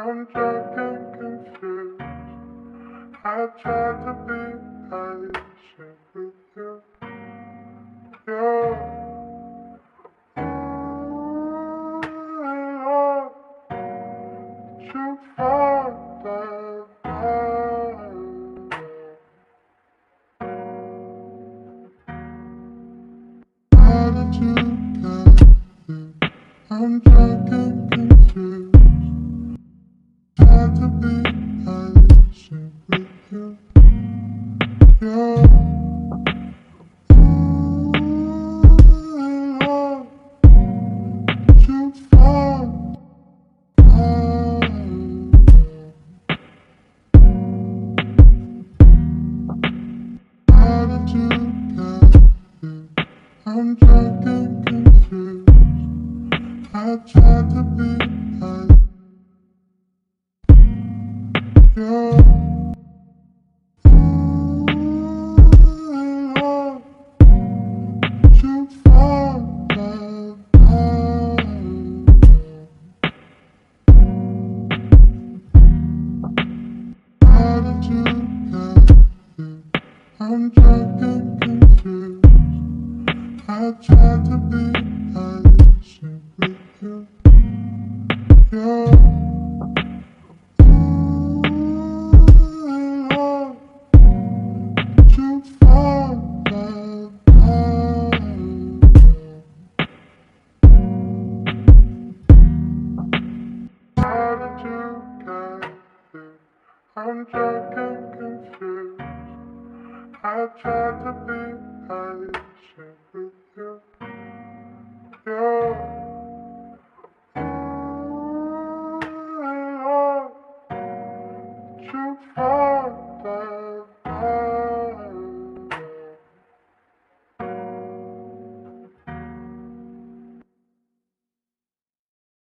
I'm drunk and confused. I tried to be patient with you. You're all you found that how did you get here? I'm drunk and confused. Tried to be patient with you. You're all you found. How did you get here? I'm drunk and confused. I tried to be patient. You're all you found that how did you get here? I'm drunk and confused. I tried to be patient with you. You're all you found that how did you get here? I'm drunk and confused. I tried to be patient with you. You're all you found that